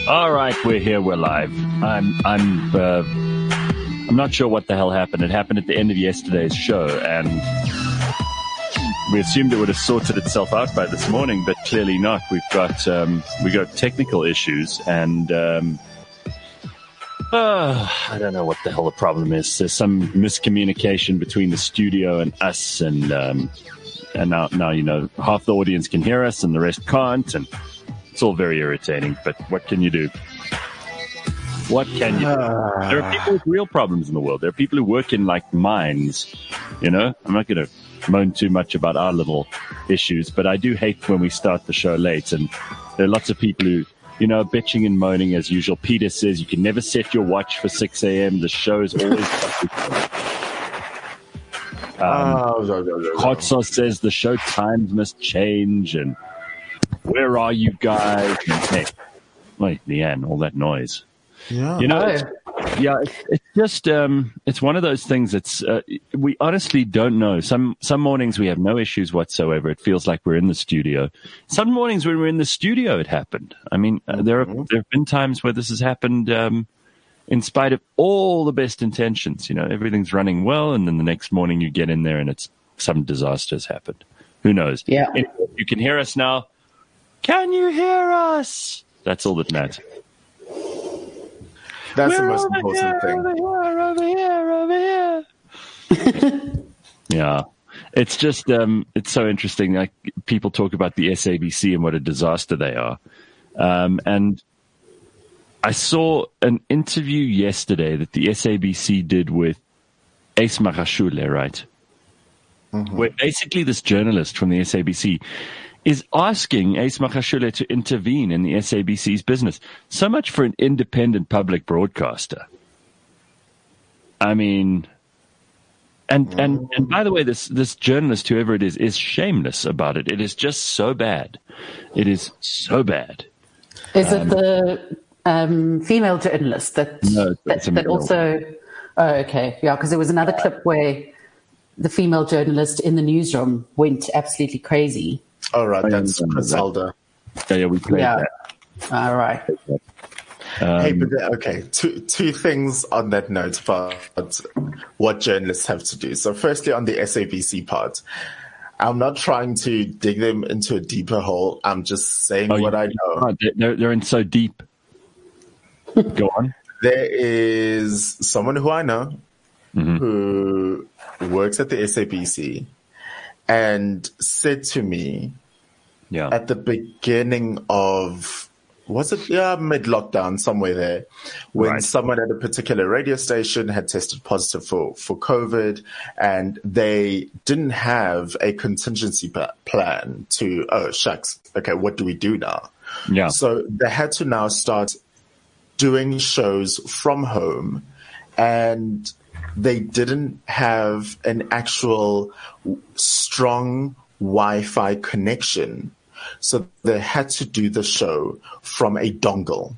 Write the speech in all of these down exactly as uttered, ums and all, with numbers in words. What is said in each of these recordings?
All right, we're here. We're live. I'm I'm uh, I'm not sure what the hell happened. It happened at the end of yesterday's show, and we assumed it would have sorted itself out by this morning, but clearly not. We've got um, we got technical issues, and um, uh, I don't know what the hell the problem is. There's some miscommunication between the studio and us, and um, and now now you know half the audience can hear us and the rest can't, and it's all very irritating, but what can you do? What can you do? Uh, there are people with real problems in the world. There are people who work in, like, mines, you know? I'm not going to moan too much about our little issues, but I do hate when we start the show late, and there are lots of people who, you know, bitching and moaning as usual. Peter says you can never set your watch for six a.m. The show is always... um, Hot Sauce says the show times must change, and where are you guys? Hey, wait, Leanne, all that noise. Yeah, you know, it's, yeah, it's, it's just um, it's one of those things that's uh, we honestly don't know. Some some mornings we have no issues whatsoever. It feels like we're in the studio. Some mornings when we're in the studio, it happened. I mean, uh, there are there have been times where this has happened um, in spite of all the best intentions. You know, everything's running well, and then the next morning you get in there and it's some disaster has happened. Who knows? Yeah, anyway, you can hear us now. Can you hear us? That's all that matters. That's We're the most over important here, thing. Over here, over here, over here. Yeah. It's just, um, it's so interesting. Like, people talk about the S A B C and what a disaster they are. Um, and I saw an interview yesterday that the S A B C did with Ace Magashule, right? Mm-hmm. Where basically this journalist from the S A B C is asking Ace Magashule to intervene in the S A B C's business. So much for an independent public broadcaster. I mean, and and and by the way, this this journalist, whoever it is, is shameless about it. It is just so bad. It is so bad. Is um, it the um, female journalist that no, that, that also? Oh, okay, yeah, because there was another clip where the female journalist in the newsroom went absolutely crazy. All right, that's Griselda. Yeah, yeah, we played yeah. that. All right. Um, hey, but okay, two two things on that note about what journalists have to do. So, firstly, on the S A B C part, I'm not trying to dig them into a deeper hole. I'm just saying oh, what I know. Oh, they're they're in so deep. Go on. There is someone who I know mm-hmm. who works at the S A B C and said to me yeah. at the beginning of, was it, yeah, mid-lockdown, somewhere there, when right. someone at a particular radio station had tested positive for, for COVID, and they didn't have a contingency plan to, oh, shucks, okay, what do we do now? Yeah. So they had to now start doing shows from home, and they didn't have an actual strong Wi-Fi connection. So they had to do the show from a dongle.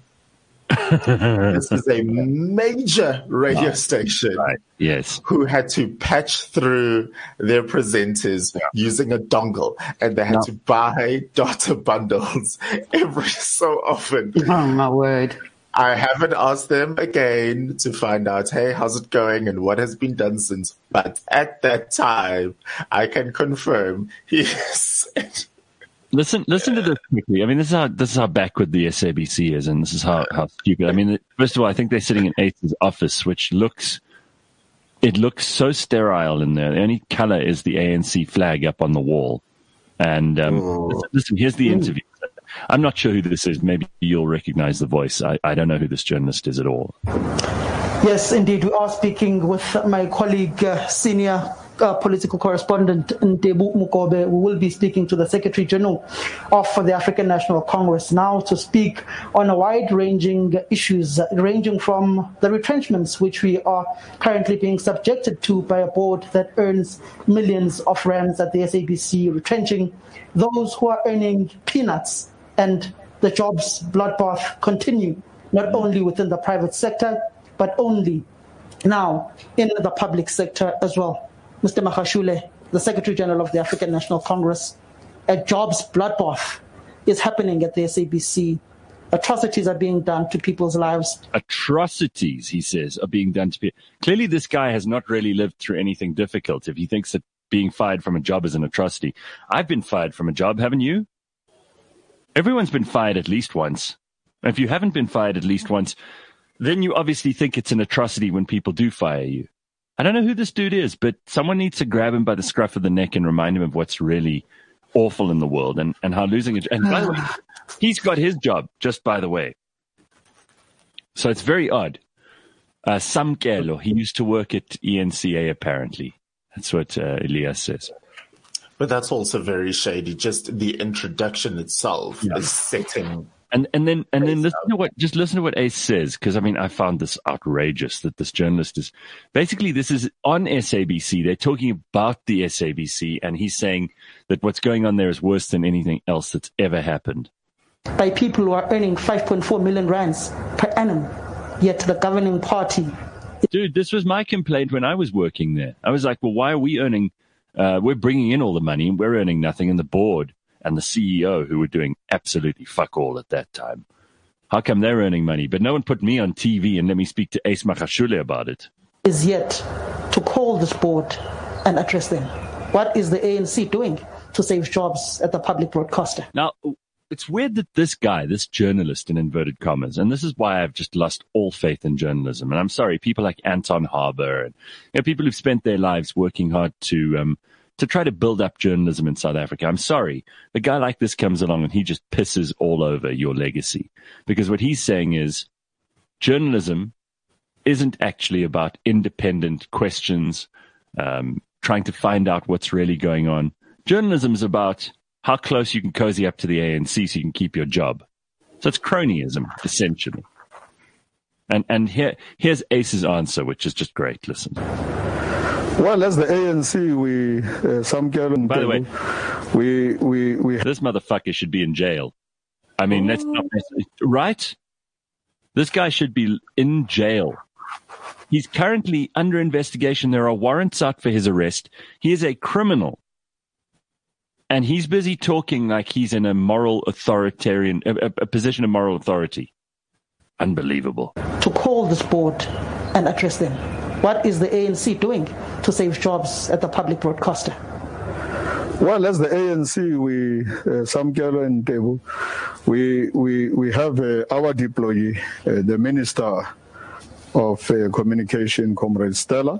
This is a major radio right. station right. yes. who had to patch through their presenters yeah. using a dongle, and they had no. to buy data bundles every so often. Oh, my word. I haven't asked them again to find out, hey, how's it going and what has been done since. But at that time, I can confirm he said. Listen, listen to this quickly. I mean, this is how this is how backward the S A B C is, and this is how, how stupid. I mean, first of all, I think they're sitting in Ace's office, which looks it looks so sterile in there. The only color is the A N C flag up on the wall. And um, listen, listen, here's the interview. I'm not sure who this is. Maybe you'll recognize the voice. I, I don't know who this journalist is at all. Yes, indeed. We are speaking with my colleague, uh, senior uh, political correspondent Ntebu Mukobe. We will be speaking to the Secretary General of the African National Congress now to speak on a wide-ranging issues, uh, ranging from the retrenchments which we are currently being subjected to by a board that earns millions of rands at the S A B C, retrenching those who are earning peanuts, and the jobs bloodbath continue, not only within the private sector, but only now in the public sector as well. Mister Magashule, the Secretary General of the African National Congress, a jobs bloodbath is happening at the S A B C. Atrocities are being done to people's lives. Atrocities, he says, are being done to people. Clearly, this guy has not really lived through anything difficult if he thinks that being fired from a job is an atrocity. I've been fired from a job, haven't you? Everyone's been fired at least once. If you haven't been fired at least once, then you obviously think it's an atrocity when people do fire you. I don't know who this dude is, but someone needs to grab him by the scruff of the neck and remind him of what's really awful in the world and, and how losing it. And by the way, he's got his job, just by the way. So it's very odd. Uh, Samkelo, he used to work at E N C A apparently. That's what uh, Elias says. But that's also very shady. Just the introduction itself yeah. is setting. And and then and then listen to what just listen to what Ace says, because I mean I found this outrageous that this journalist is basically this is on S A B C. They're talking about the S A B C, and he's saying that what's going on there is worse than anything else that's ever happened. By people who are earning five point four million rands per annum, yet the governing party. Dude, this was my complaint when I was working there. I was like, well, why are we earning? Uh, we're bringing in all the money, and we're earning nothing, and the board and the C E O, who were doing absolutely fuck all at that time. How come they're earning money? But no one put me on T V and let me speak to Ace Magashule about it. Is yet to call this board and address them. What is the A N C doing to save jobs at the public broadcaster? Now, it's weird that this guy, this journalist in inverted commas, and this is why I've just lost all faith in journalism. And I'm sorry, people like Anton Harber and you know, people who've spent their lives working hard to um, to try to build up journalism in South Africa. I'm sorry. A guy like this comes along and he just pisses all over your legacy. Because what he's saying is journalism isn't actually about independent questions, um, trying to find out what's really going on. Journalism is about how close you can cozy up to the A N C so you can keep your job. So it's cronyism, essentially. And and here here's Ace's answer, which is just great. Listen. Well, as the A N C, we uh, some By the way, we we we this motherfucker should be in jail. I mean, that's not right. This guy should be in jail. He's currently under investigation. There are warrants out for his arrest. He is a criminal. And he's busy talking like he's in a moral authoritarian, a, a position of moral authority. Unbelievable. To call this board and address them. What is the A N C doing to save jobs at the public broadcaster? Well, as the A N C, we, uh, Samkelo and Tebu, we we we have uh, our deployee, uh, the Minister of uh, Communication, Comrade Stella.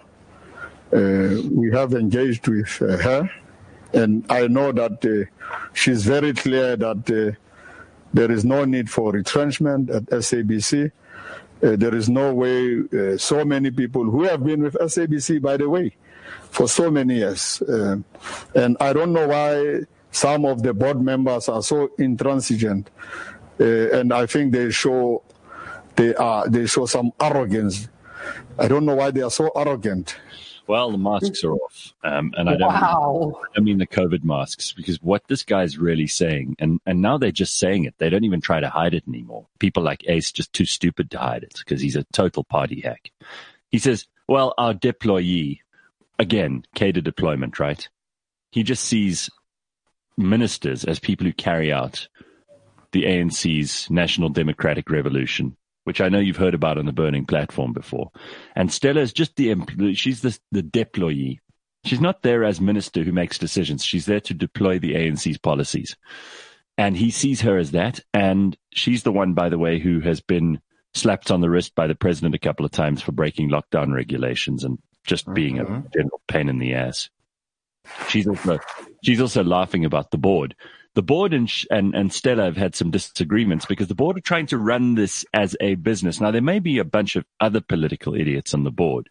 Uh, we have engaged with uh, her. And I know that uh, she's very clear that uh, there is no need for retrenchment at S A B C. Uh, there is no way uh, so many people who have been with S A B C, by the way, for so many years. Uh, and I don't know why some of the board members are so intransigent. Uh, and I think they show they are they show some arrogance. I don't know why they are so arrogant. Well, the masks are off, um, and I don't, wow. mean, I mean the COVID masks, because what this guy's really saying, and, and now they're just saying it. They don't even try to hide it anymore. People like Ace just too stupid to hide it because he's a total party hack. He says, well, our deployee, again, cater deployment, right? He just sees ministers as people who carry out the A N C's National Democratic Revolution, which I know you've heard about on the Burning Platform before. And Stella is just the, she's the, the deployee. She's not there as minister who makes decisions. She's there to deploy the A N C's policies. And he sees her as that. And she's the one, by the way, who has been slapped on the wrist by the president a couple of times for breaking lockdown regulations and just being mm-hmm. a general pain in the ass. She's also, she's also laughing about the board. The board and, and and Stella have had some disagreements because the board are trying to run this as a business. Now, there may be a bunch of other political idiots on the board,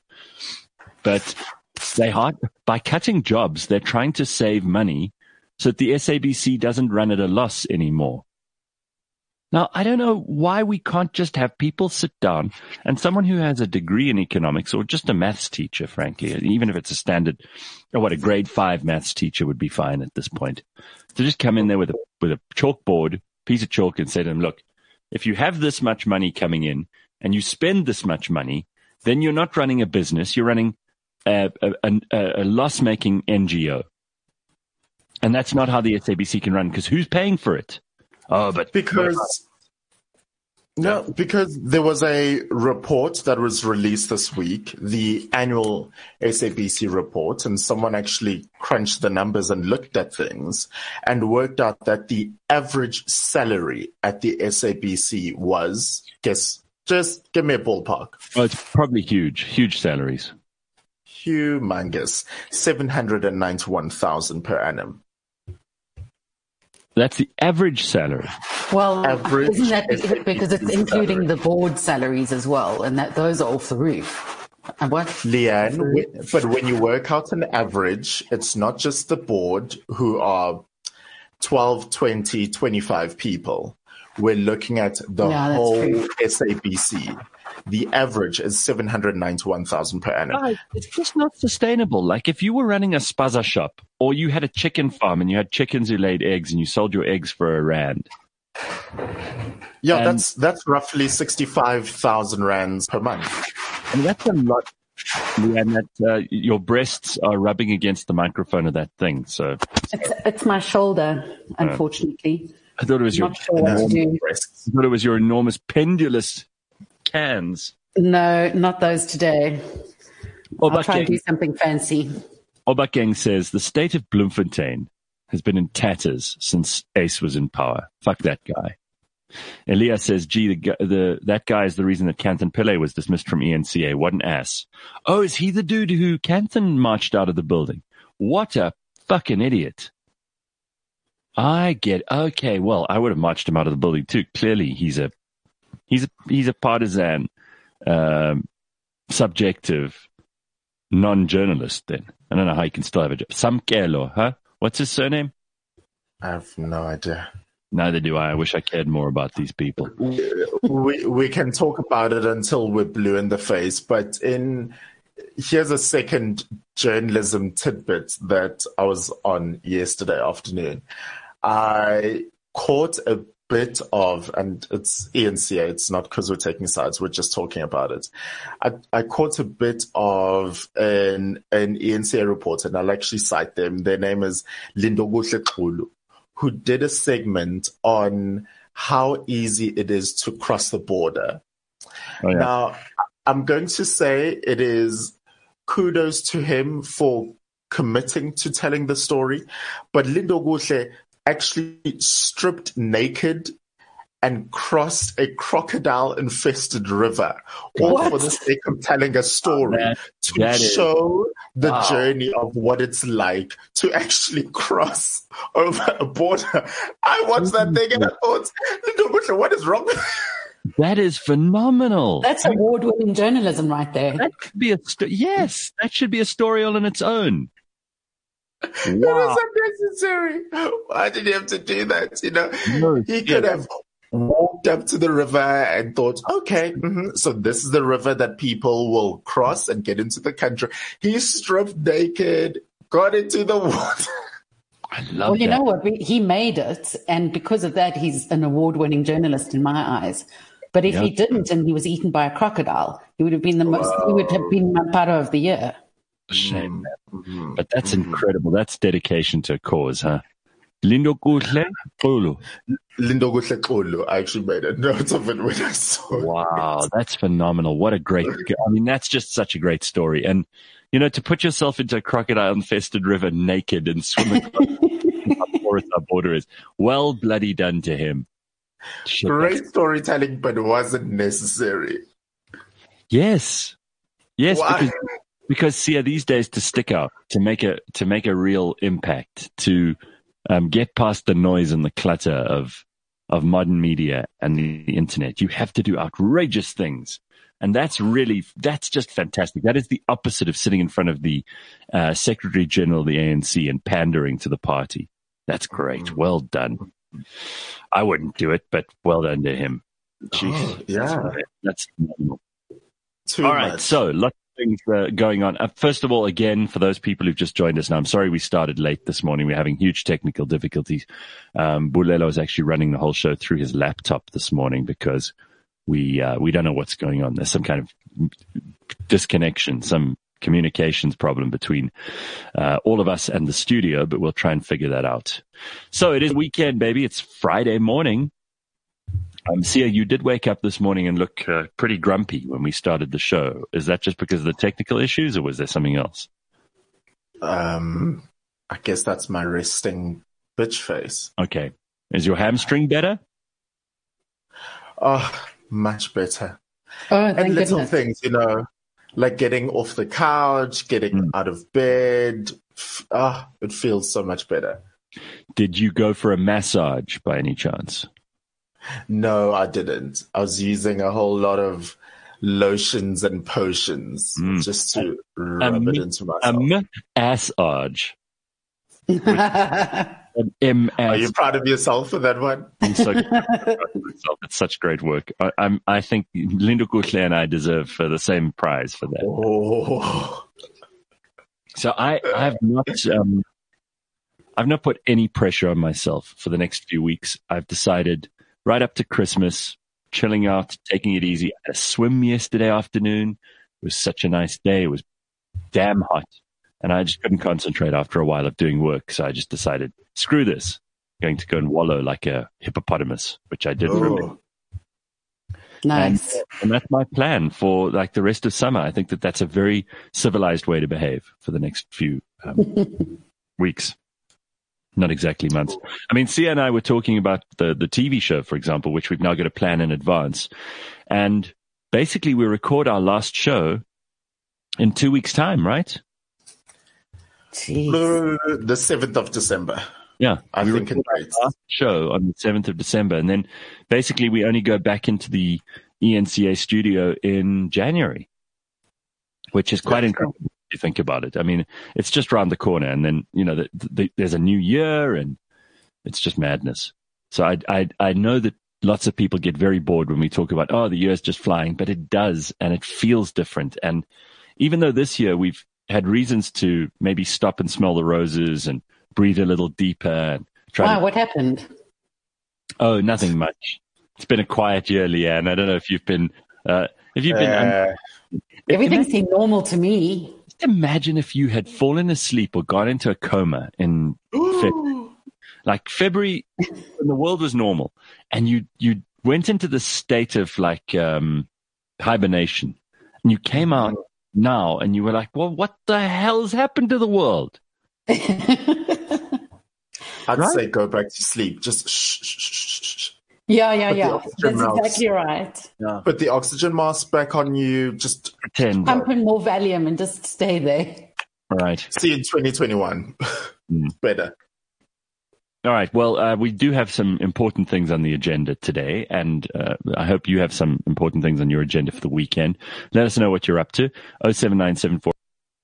but they hard, by cutting jobs, they're trying to save money so that the S A B C doesn't run at a loss anymore. Now, I don't know why we can't just have people sit down and someone who has a degree in economics or just a maths teacher, frankly, even if it's a standard, or what, a grade five maths teacher would be fine at this point, to just come in there with a, with a chalkboard, piece of chalk, and say to them, look, if you have this much money coming in and you spend this much money, then you're not running a business, you're running a, a, a, a loss-making N G O. And that's not how the S A B C can run, because who's paying for it? Oh, but because No, because there was a report that was released this week, the annual S A B C report, and someone actually crunched the numbers and looked at things and worked out that the average salary at the S A B C was, guess, just give me a ballpark. Oh, it's probably huge, huge salaries. Humongous, seven hundred ninety-one thousand per annum. That's the average salary. Well, Average isn't that S A B C because it's including the board salaries as well, and that those are off the roof. And what? Leanne, but when you work out an average, it's not just the board who are twelve, twenty, twenty-five people. We're looking at the Yeah, whole true. S A B C. The average is seven hundred ninety-one thousand per annum. Guys, it's just not sustainable. Like if you were running a spaza shop or you had a chicken farm and you had chickens who laid eggs and you sold your eggs for a rand. Yeah, And- that's that's roughly sixty-five thousand rands per month. I mean, that's a lot. Leanne, that uh, your breasts are rubbing against the microphone of that thing. So It's, it's my shoulder, unfortunately. I thought it was your. Not sure what to do. Breasts. I thought it was your enormous pendulous cans. No, not those today. I'll try and do Obakeng, something fancy. Obakeng says the state of Bloemfontein has been in tatters since Ace was in power. Fuck that guy. Elias says, gee, the, gu- the that guy is the reason that Kanthan Pillay was dismissed from E N C A. What an ass. Oh, is he the dude who Kanthan marched out of the building? What a fucking idiot. I get, okay, well, I would have marched him out of the building too. Clearly, he's a, he's a, he's a partisan, um, subjective, non-journalist then. I don't know how he can still have a job. Samkelo, huh? What's his surname? I have no idea. Neither do I. I wish I cared more about these people. we we can talk about it until we're blue in the face, but in here's a second journalism tidbit that I was on yesterday afternoon. I caught a bit of, and it's E N C A, it's not because we're taking sides, we're just talking about it. I, I caught a bit of an, an E N C A reporter, and I'll actually cite them. Their name is Lindokuhle Xulu, who did a segment on how easy it is to cross the border. Oh, yeah. Now, I'm going to say it is kudos to him for committing to telling the story, but Lindokuhle actually stripped naked and crossed a crocodile-infested river, all What? for the sake of telling a story That- to that is- show the wow. journey of what it's like to actually cross over a border. I watched that thing and I thought, Lindokuhle, what is wrong with That is phenomenal. That's award-winning journalism right there. That could be a sto- yes. That should be a story all on its own. It Wow. is unnecessary. Why did he have to do that? You know, No, he could yeah. have walked up to the river and thought, okay, mhm, so this is the river that people will cross and get into the country. He stripped naked, got into the water. I love Well, you that. know what? We, he made it, and because of that, he's an award-winning journalist in my eyes. But if Yeah. he didn't, and he was eaten by a crocodile, he would have been the most. He would have been Maparo of the year. Shame. Mhm. But that's incredible. That's dedication to a cause, huh? Lindokuhle Xulu. Lindokuhle Xulu, I actually made a note of it when I saw it. Wow, that's phenomenal. What a great, I mean, that's just such a great story. And, you know, to put yourself into a crocodile-infested river naked and swim across how porous our border is, well bloody done to him. Shit, that's- Great storytelling, but it wasn't necessary. Yes. Yes, Why? because, because see, these days to stick out, to make a, to make a real impact, to um, get past the noise and the clutter of, of modern media and the internet, you have to do outrageous things. And that's really, that's just fantastic. That is the opposite of sitting in front of the uh, Secretary General of the A N C and pandering to the party. That's great. Well done. I wouldn't do it, but well done to him. Jeez. Oh, yeah. That's phenomenal. Too All right, much. so lots of things uh, going on. Uh, first of all, again, for those people who've just joined us now, I'm sorry we started late this morning. We're having huge technical difficulties. Um, Bulelo is actually running the whole show through his laptop this morning because we uh, we don't know what's going on. There's some kind of disconnection, some communications problem between uh, all of us and the studio, but we'll try and figure that out. So it is weekend, baby. It's Friday morning. Um, Sia, you did wake up this morning and look uh, pretty grumpy when we started the show. Is that just because of the technical issues, or was there something else? Um, I guess that's my resting bitch face. Okay. Is your hamstring better? Oh, much better. Oh, thank And little goodness. things, you know, like getting off the couch, getting Mm. out of bed. Ah, it feels so much better. Did you go for a massage by any chance? No, I didn't. I was using a whole lot of lotions and potions Mm. just to rub Um, it into myself. Um, massage. An M Are S. you proud of yourself for that one? I'm so proud of myself. It's such great work. I, I'm, I think Linda Kutle and I deserve uh, the same prize for that. Oh, So I, I have not, um, I've not put any pressure on myself for the next few weeks. I've decided right up to Christmas, chilling out, taking it easy. I had a swim yesterday afternoon. It was such a nice day. It was damn hot, and I just couldn't concentrate after a while of doing work. So I just decided, screw this. I'm going to go and wallow like a hippopotamus, which I did for a minute. oh. Nice. And, and that's my plan for like the rest of summer. I think that that's a very civilized way to behave for the next few um, weeks. Not exactly months. I mean, Sia and I were talking about the, the T V show, for example, which we've now got to plan in advance. And basically we record our last show in two weeks' time, right? Jeez. The seventh of December. Yeah. I we think record it our rates. last show on the seventh of December. And then basically we only go back into the E N C A studio in January, which is quite Yeah. incredible if you think about it. I mean, it's just around the corner, and then, you know, the, the, there's a new year, and it's just madness. So I, I, I know that lots of people get very bored when we talk about, oh, the year's just flying, but it does, and it feels different. And even though this year we've had reasons to maybe stop and smell the roses and breathe a little deeper and try Wow, to, what happened? oh, nothing much. It's been a quiet year, Leanne. I don't know if you've been, uh, if you've been, Uh, Everything seemed normal to me. Just imagine if you had fallen asleep or gone into a coma in February, like February, when the world was normal, and you you went into the state of like um, hibernation, and you came out now, and you were like, "Well, what the hell's happened to the world?" I'd Right? say go back to sleep. Just shh, shh, shh, shh, shh. Yeah, yeah, Put the yeah. oxygen That's mask. exactly right. Put the oxygen mask back on you. Just Pretend, Pump in more Valium and just stay there. right? see you in twenty twenty-one. Mm. Better. All right. Well, uh, we do have some important things on the agenda today, and uh, I hope you have some important things on your agenda for the weekend. Let us know what you're up to. oh seven nine seven four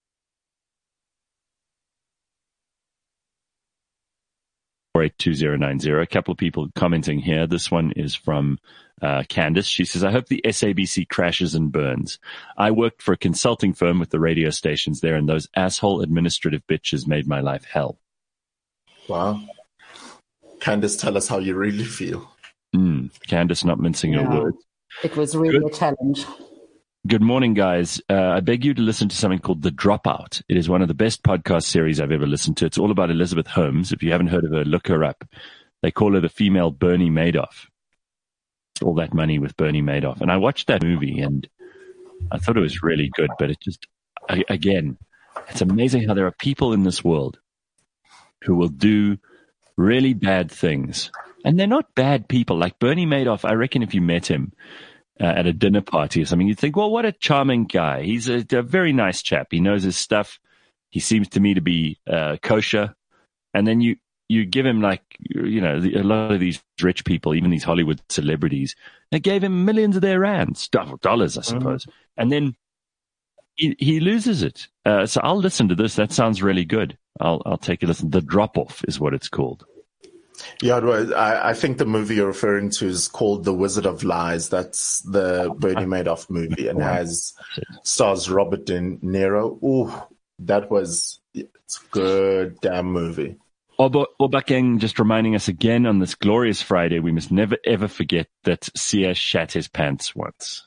four eight two zero nine zero. A couple of people commenting here. This one is from uh, Candice. She says, I hope the S A B C crashes and burns. I worked for a consulting firm with the radio stations there, and those asshole administrative bitches made my life hell. Wow. Candice, tell us how you really feel. Mm, Candice, not mincing her Yeah. words. It was really Good. a challenge. Good morning, guys. Uh, I beg you to listen to something called The Dropout. It is one of the best podcast series I've ever listened to. It's all about Elizabeth Holmes. If you haven't heard of her, look her up. They call her the female Bernie Madoff. All that money with Bernie Madoff. And I watched that movie and I thought it was really good, but it just, I, again, it's amazing how there are people in this world who will do really bad things. And they're not bad people. Like Bernie Madoff, I reckon if you met him, Uh, at a dinner party or something, you'd think, well, what a charming guy. He's a, a very nice chap. He knows his stuff. He seems to me to be uh, kosher. And then you, you give him like, you know, the, a lot of these rich people, even these Hollywood celebrities, they gave him millions of their rands, dollars, I suppose. Mm. And then he, he loses it. Uh, so I'll listen to this. That sounds really good. I'll, I'll take a listen. The Drop-Off is what it's called. Yeah, I, I think the movie you're referring to is called The Wizard of Lies. That's the Bernie Madoff movie and has stars Robert De Niro. Ooh, that was it's a good damn movie. Obakeng just reminding us again on this glorious Friday, we must never ever forget that Sia shat his pants once.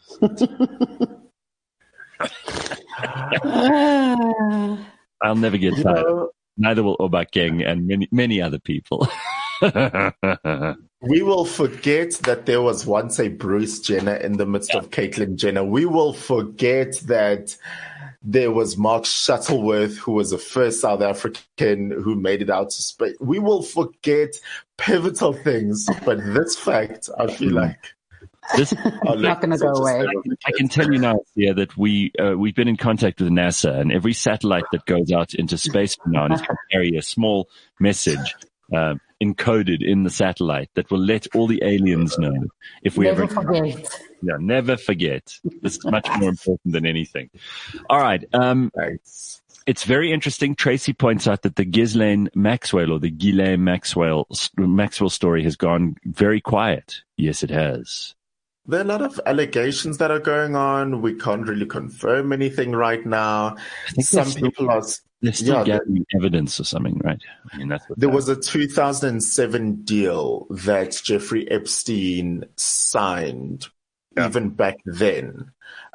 I'll never get tired. Neither will Obakeng and many many other people. We will forget that there was once a Bruce Jenner in the midst of Caitlyn Jenner. We will forget that there was Mark Shuttleworth, who was the first South African who made it out to space. We will forget pivotal things, but this fact, I feel like this is not going to go away. I can tell you now, yeah, that we uh, we've been in contact with NASA, and every satellite that goes out into space from now on is going to carry a small message uh, encoded in the satellite that will let all the aliens know if we never ever forget. Yeah, never forget. This is much more important than anything. All right. Um, Thanks. It's very interesting. Tracy points out that the Ghislaine Maxwell or the Ghislaine Maxwell Maxwell story has gone very quiet. Yes, it has. There are a lot of allegations that are going on. We can't really confirm anything right now. Some still, people are they're still yeah, gathering evidence or something, right? I mean, that's what there was a two thousand seven deal that Jeffrey Epstein signed. Yeah. Even back then,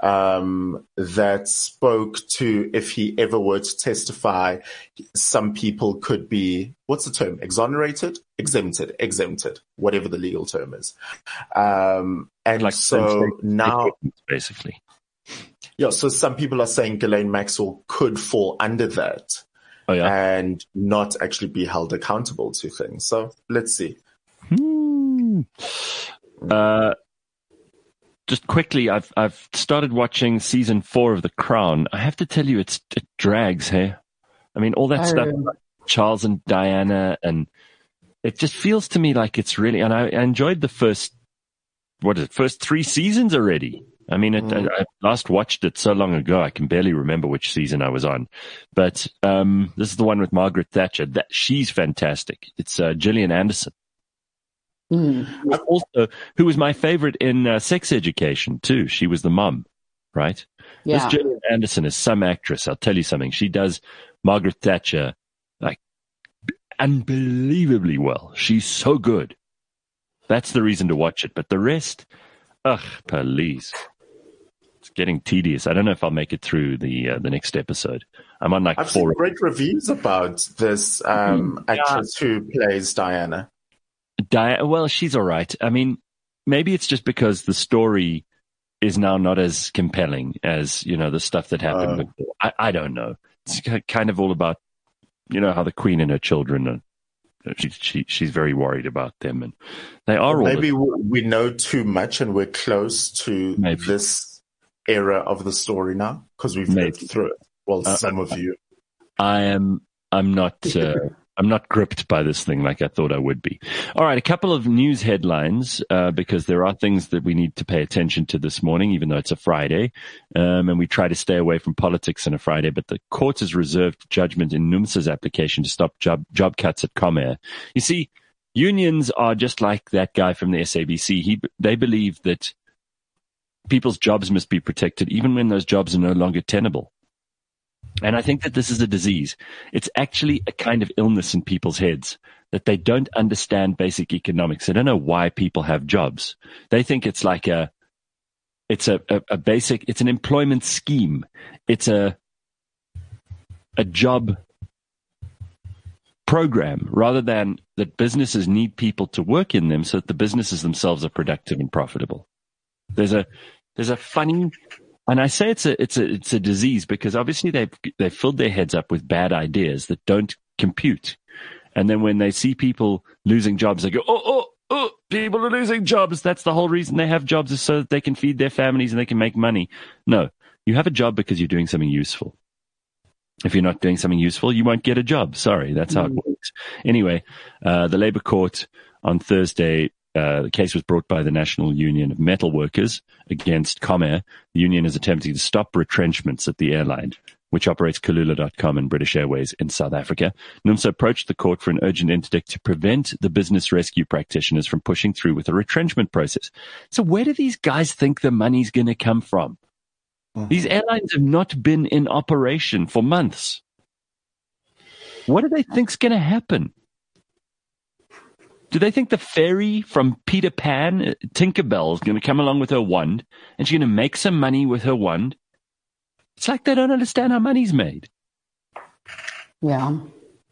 um, that spoke to if he ever were to testify, some people could be, what's the term? Exonerated? Exempted, exempted, whatever the legal term is. Um, and like so now, basically. Yeah, so some people are saying Ghislaine Maxwell could fall under that. Oh, yeah. And not actually be held accountable to things. So let's see. Hmm. Uh, Just quickly, I've I've started watching season four of The Crown. I have to tell you, it's it drags, hey? I mean, all that oh. stuff, Charles and Diana, and it just feels to me like it's really, and I, I enjoyed the first, what is it, first three seasons already. I mean, it, mm. I, I last watched it so long ago, I can barely remember which season I was on. But um, this is the one with Margaret Thatcher. That she's fantastic. It's uh, Gillian Anderson. Mm. Also, who was my favorite in uh, Sex Education too. She was the mum, right? Yeah. This Gillian Anderson is some actress. I'll tell you something. She does Margaret Thatcher like unbelievably well. She's so good. That's the reason to watch it. But the rest, ugh, please. It's getting tedious. I don't know if I'll make it through the uh, the next episode. I'm on like I've four. seen great reviews about this um, mm, actress yeah. who plays Diana. Di- well, she's all right. I mean, maybe it's just because the story is now not as compelling as, you know, the stuff that happened uh, before. I, I don't know. It's kind of all about, you know, how the Queen and her children are. She, she, she's very worried about them, and they are all. Maybe we know too much, and we're close to maybe. this era of the story now because we've maybe. lived through it. Well, uh, some of you. I am. I'm not. Uh, I'm not gripped by this thing like I thought I would be. All right, a couple of news headlines, uh, because there are things that we need to pay attention to this morning, even though it's a Friday, um, and we try to stay away from politics on a Friday. But the court has reserved judgment in NUMSA's application to stop job, job cuts at Comair. You see, unions are just like that guy from the S A B C. He, they believe that people's jobs must be protected, even when those jobs are no longer tenable. And I think that this is a disease. It's actually a kind of illness in people's heads that they don't understand basic economics. They don't know why people have jobs. They think it's like a, it's a, a, a basic, it's an employment scheme. It's a, a job program rather than that businesses need people to work in them so that the businesses themselves are productive and profitable. There's a, there's a funny, and I say it's a it's a it's a disease because obviously they've they've filled their heads up with bad ideas that don't compute, and then when they see people losing jobs, they go, oh oh oh, people are losing jobs. That's the whole reason they have jobs, is so that they can feed their families and they can make money. No, you have a job because you're doing something useful. If you're not doing something useful, you won't get a job. Sorry, that's how it works. Anyway, uh, the Labour Court on Thursday. Uh, the case was brought by the National Union of Metal Workers against Comair. The union is attempting to stop retrenchments at the airline, which operates Kulula dot com and British Airways in South Africa. NUMSA approached the court for an urgent interdict to prevent the business rescue practitioners from pushing through with a retrenchment process. So where do these guys think the money's going to come from? Mm-hmm. These airlines have not been in operation for months. What do they think's going to happen? Do they think the fairy from Peter Pan, Tinkerbell, is going to come along with her wand and she's going to make some money with her wand? It's like they don't understand how money's made. Yeah.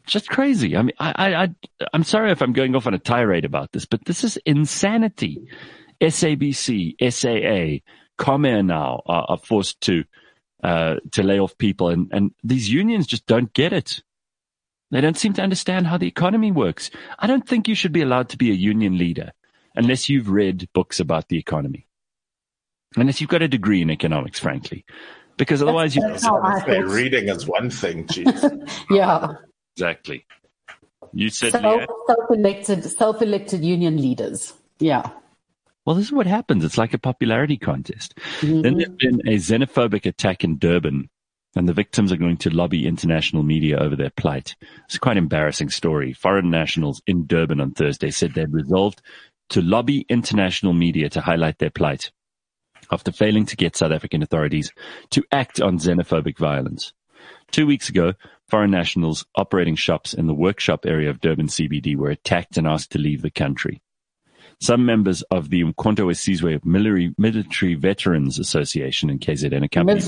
Just crazy. I mean, I, I, I, I'm sorry if I'm going off on a tirade about this, but this is insanity. S A B C, S A A, Comair now are, are forced to uh, to lay off people, and, and these unions just don't get it. They don't seem to understand how the economy works. I don't think you should be allowed to be a union leader unless you've read books about the economy, unless you've got a degree in economics, frankly, because otherwise you. That's how I say reading is one thing, geez. Yeah. Exactly. You said Self, self-elected, self-elected union leaders. Yeah. Well, this is what happens. It's like a popularity contest. Mm-hmm. Then there's been a xenophobic attack in Durban, and the victims are going to lobby international media over their plight. It's quite an embarrassing story. Foreign nationals in Durban on Thursday said they'd resolved to lobby international media to highlight their plight after failing to get South African authorities to act on xenophobic violence. Two weeks ago, foreign nationals operating shops in the workshop area of Durban C B D were attacked and asked to leave the country. Some members of the Umkhonto we Sizwe Military, Military Veterans Association in K Z N accompanied...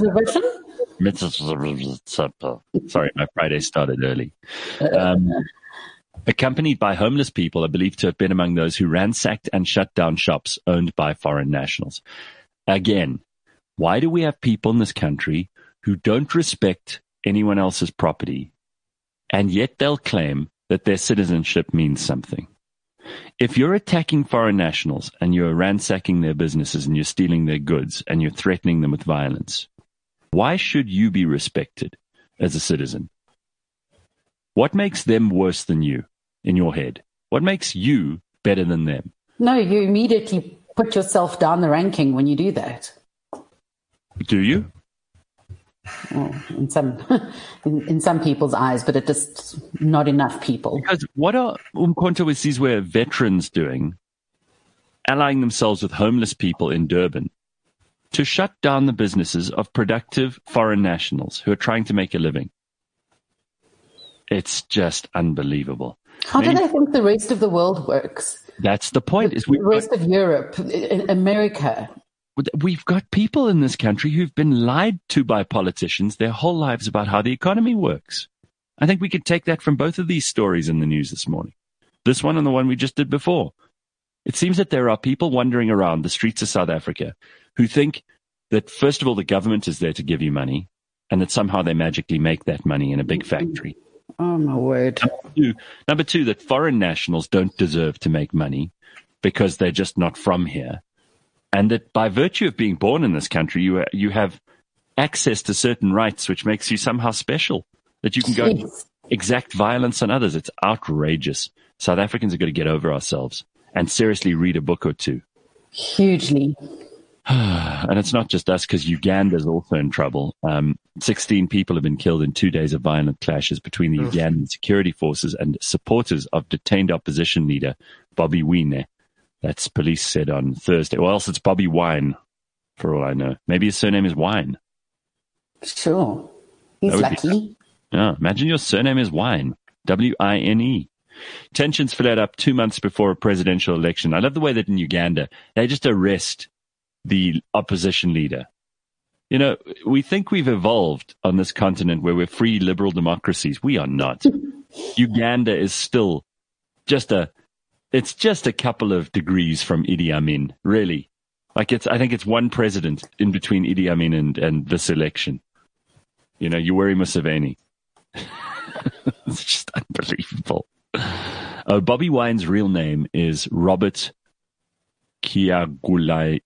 Sorry, my Friday started early. Um, accompanied by homeless people are believed to have been among those who ransacked and shut down shops owned by foreign nationals. Again, why do we have people in this country who don't respect anyone else's property, and yet they'll claim that their citizenship means something? If you're attacking foreign nationals and you're ransacking their businesses and you're stealing their goods and you're threatening them with violence, why should you be respected as a citizen? What makes them worse than you in your head? What makes you better than them? No, you immediately put yourself down the ranking when you do that. Do you? Well, in some in, in some people's eyes, but it just not enough people. Because what are Umkhonto we Sizwe veterans doing, allying themselves with homeless people in Durban to shut down the businesses of productive foreign nationals who are trying to make a living? It's just unbelievable. How do they think the rest of the world works? That's the point. The, is we the rest of Europe, America. We've got people in this country who've been lied to by politicians their whole lives about how the economy works. I think we could take that from both of these stories in the news this morning. This one and the one we just did before. It seems that there are people wandering around the streets of South Africa who think that, first of all, the government is there to give you money and that somehow they magically make that money in a big factory. Oh, my word. Number two, number two, that foreign nationals don't deserve to make money because they're just not from here. And that by virtue of being born in this country, you you have access to certain rights, which makes you somehow special, that you can go Yes. exact violence on others. It's outrageous. South Africans are going to get over ourselves and seriously read a book or two. Hugely. And it's not just us, because Uganda's also in trouble. Um, sixteen people have been killed in two days of violent clashes between the Ugandan security forces and supporters of detained opposition leader Bobby Wine. That's police said on Thursday. Or else it's Bobby Wine, for all I know. Maybe his surname is Wine. Sure. He's lucky. Yeah, imagine your surname is Wine. W I N E. Tensions flared up two months before a presidential election. I love the way that in Uganda, they just arrest the opposition leader. You know, we think we've evolved on this continent where we're free liberal democracies. We are not. Uganda is still just a, it's just a couple of degrees from Idi Amin, really. Like it's, I think it's one president in between Idi Amin and, and this election. You know, Yoweri Museveni. It's just unbelievable. Uh, Bobby Wine's real name is Robert Kyagulanyi.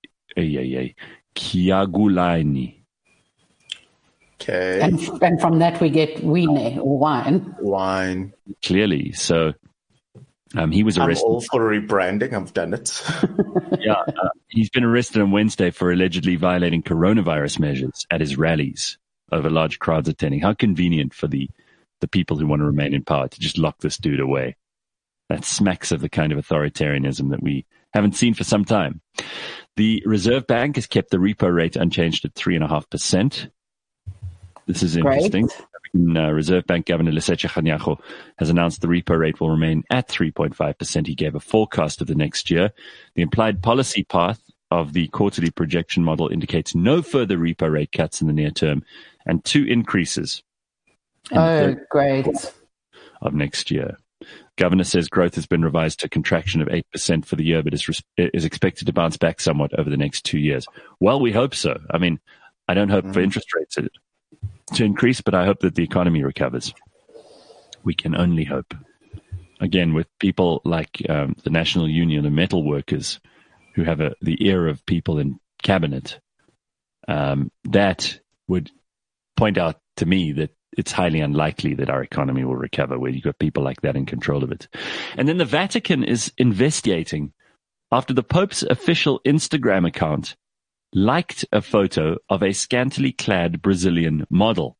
Kyagulanyi. Okay. And, and from that we get wine or wine. Wine. Clearly. So um, he was arrested. I'm all for rebranding. I've done it. yeah, uh, he's been arrested on Wednesday for allegedly violating coronavirus measures at his rallies over large crowds attending. How convenient for the, the people who want to remain in power to just lock this dude away. That smacks of the kind of authoritarianism that we haven't seen for some time. The Reserve Bank has kept the repo rate unchanged at three point five percent. This is interesting. Great. Uh, Reserve Bank Governor Lesetja Kganyago has announced the repo rate will remain at three point five percent. He gave a forecast of the next year. The implied policy path of the quarterly projection model indicates no further repo rate cuts in the near term and two increases. Oh, great. of next year. Governor says growth has been revised to a contraction of eight percent for the year, but is, is expected to bounce back somewhat over the next two years. Well, we hope so. I mean, I don't hope mm. for interest rates to, to increase, but I hope that the economy recovers. We can only hope. Again, with people like um, the National Union of Metal Workers, who have a, the ear of people in cabinet, um, that would point out to me that it's highly unlikely that our economy will recover where you've got people like that in control of it. And then the Vatican is investigating after the Pope's official Instagram account liked a photo of a scantily clad Brazilian model.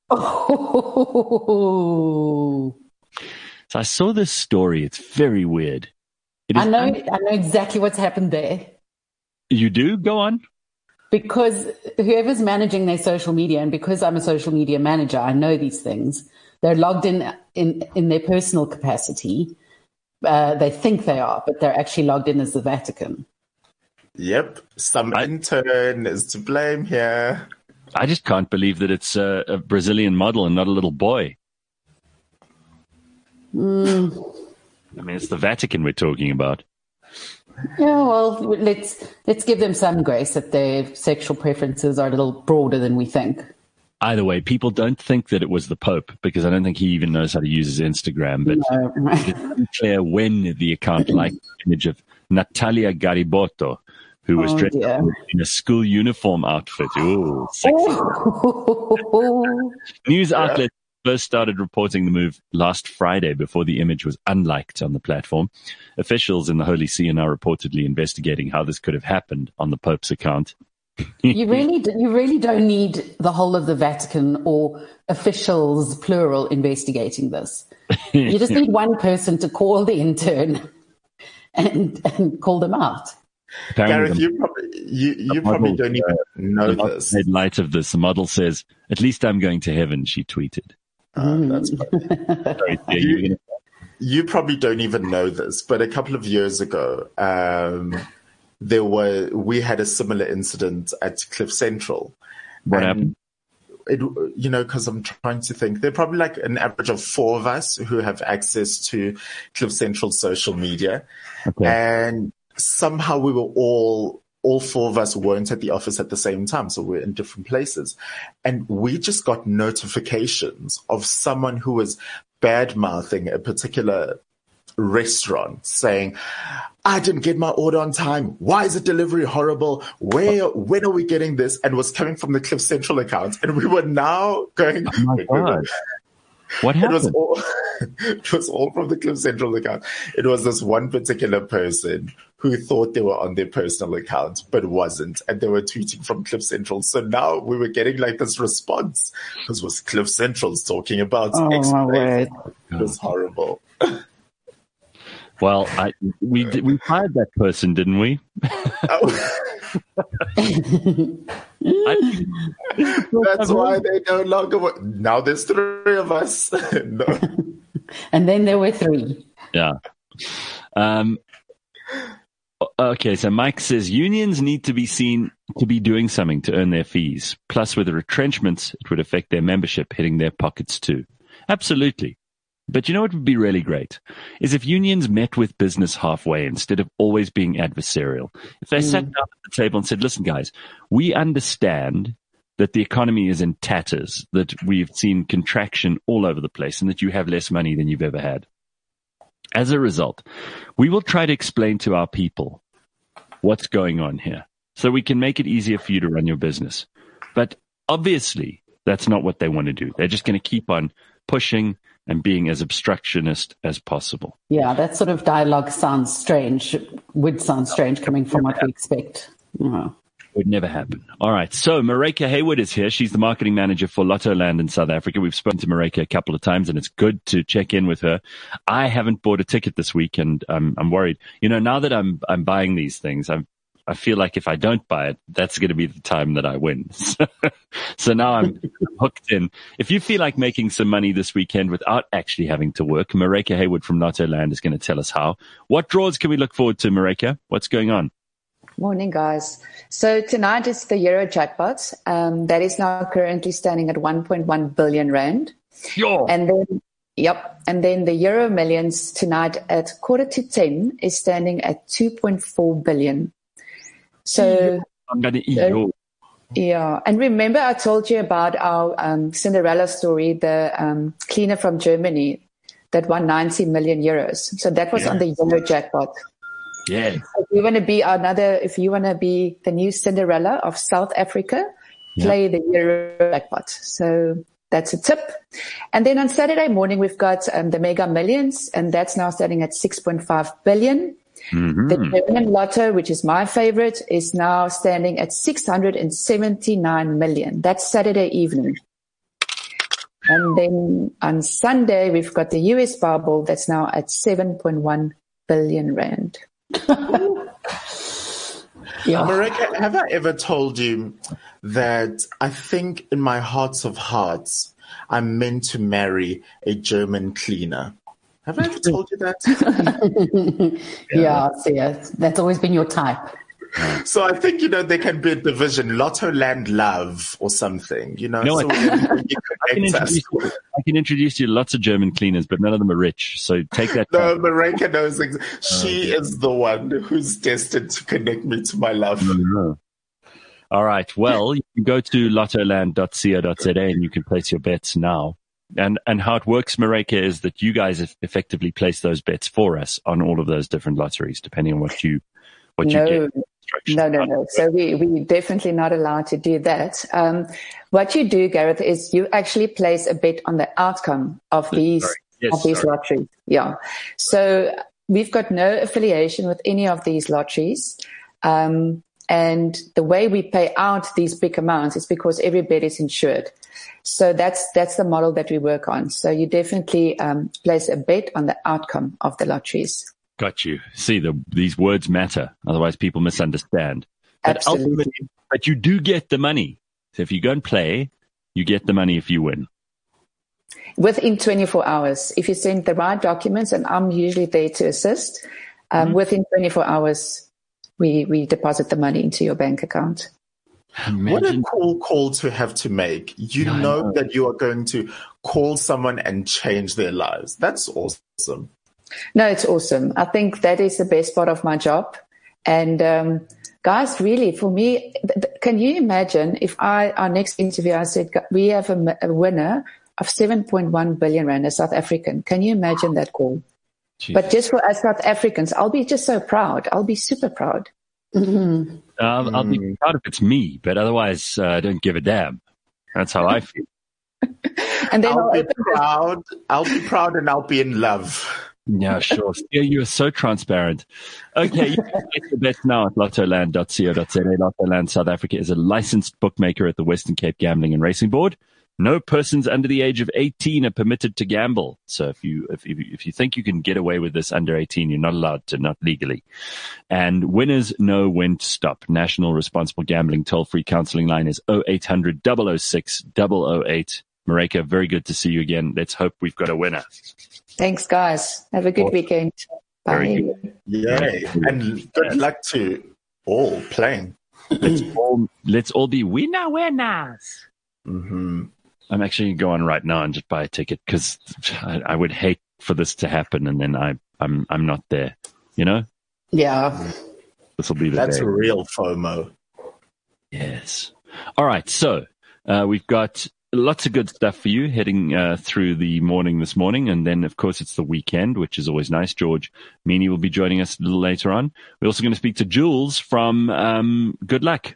Oh. So I saw this story. It's very weird. It is I know, un- I know exactly what's happened there. You do? Go on. Because whoever's managing their social media, and because I'm a social media manager, I know these things. They're logged in in, in their personal capacity. Uh, they think they are, but they're actually logged in as the Vatican. Yep. Some I, intern is to blame here. I just can't believe that it's a, a Brazilian model and not a little boy. Mm. I mean, it's the Vatican we're talking about. Yeah, well, let's let's give them some grace that their sexual preferences are a little broader than we think. Either way, people don't think that it was the Pope, because I don't think he even knows how to use his Instagram. But no. It's unclear when the account liked the image of Natalia Garibotto, who was oh, dressed dear. up in a school uniform outfit. Ooh, sexy. Oh. News outlets first started reporting the move last Friday before the image was unliked on the platform. Officials in the Holy See are now reportedly investigating how this could have happened on the Pope's account. you really, do, you really don't need the whole of the Vatican or officials, plural, investigating this. You just need one person to call the intern and, and call them out. Gareth, you probably you, you probably don't even uh, know this. Made light of this. The model says, "At least I'm going to heaven," she tweeted. Uh, that's Sorry, yeah, you, you probably don't even know this, but a couple of years ago, um, there were we had a similar incident at Cliff Central. What happened? It, you know, because I'm trying to think, there are probably like an average of four of us who have access to Cliff Central social media, okay. and somehow we were all. All four of us weren't at the office at the same time, so we're in different places. And we just got notifications of someone who was bad-mouthing a particular restaurant saying, I didn't get my order on time. Why is the delivery horrible? Where, when are we getting this? And was coming from the Cliff Central account. And we were now going... Oh my God. What happened? It was, all, it was all from the Cliff Central account. It was this one particular person who thought they were on their personal account, but wasn't. And they were tweeting from Cliff Central. So now we were getting like this response. This was Cliff Central's talking about oh, X. My word. It was horrible. Well, I, we did, we fired that person, didn't we? Oh. I, that's why they no longer work. Now there's three of us. No. And then there were three. Yeah. Um, okay, so Mike says unions need to be seen to be doing something to earn their fees. Plus, with the retrenchments, it would affect their membership, hitting their pockets too. Absolutely. But you know what would be really great is if unions met with business halfway instead of always being adversarial. If they mm. sat down at the table and said, listen, guys, we understand that the economy is in tatters, that we've seen contraction all over the place, and that you have less money than you've ever had. As a result, we will try to explain to our people what's going on here so we can make it easier for you to run your business. But obviously, that's not what they want to do. They're just going to keep on pushing and being as obstructionist as possible. Yeah, that sort of dialogue sounds strange, would sound strange coming from what we expect. Oh. Would never happen. All right. So Marika Hayward is here. She's the marketing manager for Lottoland in South Africa. We've spoken to Marika a couple of times, and it's good to check in with her. I haven't bought a ticket this week, and I'm, I'm worried. You know, now that I'm I'm buying these things, I'm I feel like if I don't buy it, that's going to be the time that I win. So, so now I'm hooked in. If you feel like making some money this weekend without actually having to work, Marika Hayward from Lottoland is going to tell us how. What draws can we look forward to, Marika? What's going on? Morning, guys. So tonight is the Euro jackpot. Um, that is now currently standing at one point one billion rand. Yo. And then Yep. And then the Euro Millions tonight at quarter to ten is standing at two point four billion. So, I'm going to eat yours. Yeah. And remember, I told you about our um, Cinderella story, the um, cleaner from Germany that won ninety million euros. So that was yeah. on the Euro jackpot. Yeah. If you want to be another, if you want to be the new Cinderella of South Africa, yeah. play the Euro jackpot. So that's a tip. And then on Saturday morning, we've got um, the Mega Millions, and that's now starting at six point five billion. Mm-hmm. The German Lotto, which is my favorite, is now standing at six hundred seventy-nine million. That's Saturday evening. And then on Sunday, we've got the U S Powerball that's now at seven point one billion rand. Yeah. Marika, have I ever told you that I think in my heart of hearts, I'm meant to marry a German cleaner? Have I ever told you that? yeah, yeah, that's always been your type. So I think, you know, there can be a division, Lotto Land Love or something, you know. No, so I, I, can introduce you, I can introduce you to lots of German cleaners, but none of them are rich. So take that. No, Marika knows. Ex- she uh, is the one who's destined to connect me to my love. No. All right. Well, you can go to lottoland dot co dot za and you can place your bets now. And and how it works, Marika, is that you guys effectively place those bets for us on all of those different lotteries, depending on what you what no, you get. No, no, no. So we we definitely not allowed to do that. Um, what you do, Gareth, is you actually place a bet on the outcome of these yes, of these sorry. lotteries. Yeah. So we've got no affiliation with any of these lotteries. Um, and the way we pay out these big amounts is because every bet is insured. So that's that's the model that we work on. So you definitely um, place a bet on the outcome of the lotteries. Got you. See, the, these words matter. Otherwise, people misunderstand. But Absolutely. Ultimately, but you do get the money. So if you go and play, you get the money if you win. Within twenty-four hours. If you send the right documents, and I'm usually there to assist, um, mm-hmm. within twenty-four hours, we, we deposit the money into your bank account. Imagine. What a cool call to have to make. You yeah, know, know that you are going to call someone and change their lives. That's awesome. No, it's awesome. I think that is the best part of my job. And um, guys, really, for me, th- th- can you imagine if I, our next interview, I said, we have a, a winner of seven point one billion rand, a South African. Can you imagine that call? Jesus. But just for us South Africans, I'll be just so proud. I'll be super proud. Mm-hmm. Um, I'll be proud if it's me, but otherwise, uh, I don't give a damn. That's how I feel. And then I'll, I'll be proud. I'll be proud, and I'll be in love. Yeah, sure. Yeah, you are so transparent. Okay, you can place the bets now at lottoland dot co dot za. Lottoland South Africa is a licensed bookmaker at the Western Cape Gambling and Racing Board. No persons under the age of eighteen are permitted to gamble. So if you if you, if you think you can get away with this under eighteen, you're not allowed to, not legally. And winners know when to stop. National Responsible Gambling toll-free counseling line is oh eight hundred, oh oh six, oh oh eight. Marika, very good to see you again. Let's hope we've got a winner. Thanks, guys. Have a good awesome. weekend. Bye. Very good. Yay. And good luck to all playing. Let's all, let's all be winner winners. Mm-hmm. I'm actually going to go on right now and just buy a ticket because I, I would hate for this to happen and then I, I'm I'm not there, you know? Yeah. This will be the That's day. real FOMO. Yes. All right. So uh, we've got lots of good stuff for you heading uh, through the morning this morning. And then, of course, it's the weekend, which is always nice. George Meany will be joining us a little later on. We're also going to speak to Jules from um, Good Luck.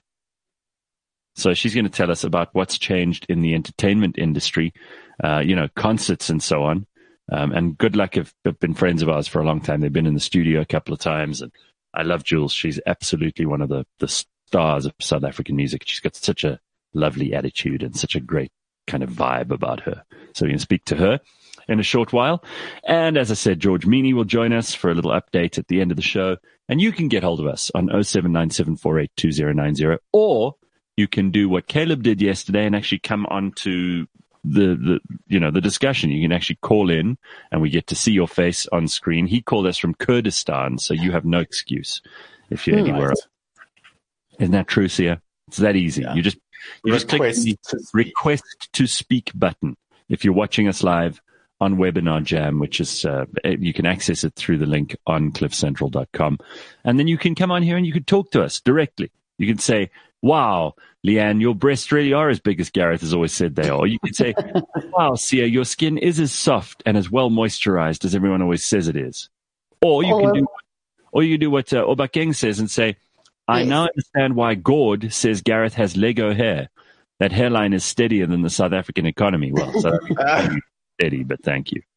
So she's going to tell us about what's changed in the entertainment industry, uh, you know, concerts and so on. Um, and Good Luck have, have been friends of ours for a long time. They've been in the studio a couple of times. And I love Jules. She's absolutely one of the, the stars of South African music. She's got such a lovely attitude and such a great kind of vibe about her. So we're going to speak to her in a short while. And as I said, George Meany will join us for a little update at the end of the show. And you can get hold of us on oh seven nine seven four eight two oh nine oh, or you can do what Caleb did yesterday and actually come on to the, the, you know, the discussion. You can actually call in and we get to see your face on screen. He called us from Kurdistan, so you have no excuse if you're right. anywhere else. Isn't that true, Sia? It's that easy. Yeah. You just, you just click the request to speak button if you're watching us live on Webinar Jam, which is, uh, you can access it through the link on cliff central dot com. And then you can come on here and you can talk to us directly. You can say, wow, Leanne, your breasts really are as big as Gareth has always said they are. Or you can say, wow, Sia, your skin is as soft and as well moisturized as everyone always says it is. Or you oh, can do, or you can do what uh, Obakeng says and say, I yes. now understand why Gord says Gareth has Lego hair. That hairline is steadier than the South African economy. Well, South African economy is steady, but thank you.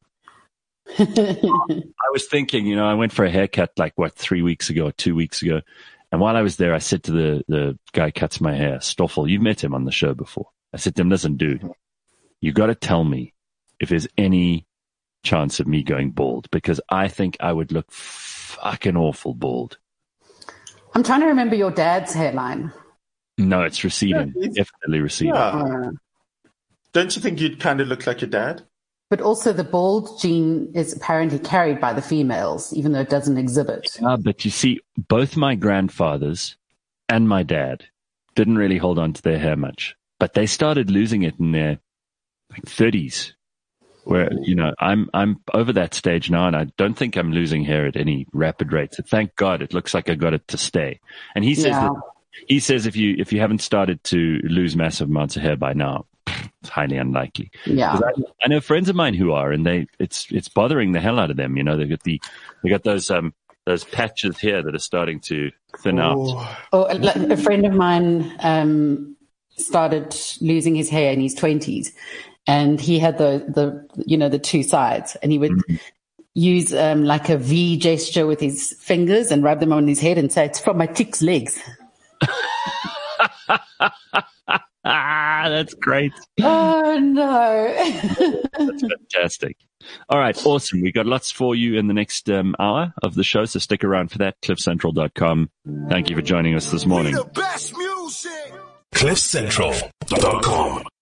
I was thinking, you know, I went for a haircut like, what, three weeks ago or two weeks ago. And while I was there, I said to the, the guy who cuts my hair, Stoffel, you've met him on the show before. I said to him, listen, dude, you got to tell me if there's any chance of me going bald, because I think I would look fucking awful bald. I'm trying to remember your dad's hairline. No, it's receding. Yeah, it's, Definitely receding. Yeah. Don't you think you'd kind of look like your dad? But also the bald gene is apparently carried by the females, even though it doesn't exhibit. Yeah, but you see, both my grandfathers and my dad didn't really hold on to their hair much, but they started losing it in their like thirties. Where, you know, I'm I'm over that stage now, and I don't think I'm losing hair at any rapid rate. So thank God, it looks like I got it to stay. And he says yeah. that, he says if you if you haven't started to lose massive amounts of hair by now, it's highly unlikely. Yeah, I, I know friends of mine who are, and they it's it's bothering the hell out of them. You know, they got the they got those um those patches here that are starting to thin oh. out. Oh, a friend of mine um started losing his hair in his twenties. And he had the, the, you know, the two sides, and he would mm-hmm. use um, like a V gesture with his fingers and rub them on his head and say, it's from my tick's legs. Ah, that's great. Oh, no. That's fantastic. All right, awesome. We got lots for you in the next um, hour of the show, so stick around for that. cliff central dot com. Thank you for joining us this morning. cliff central dot com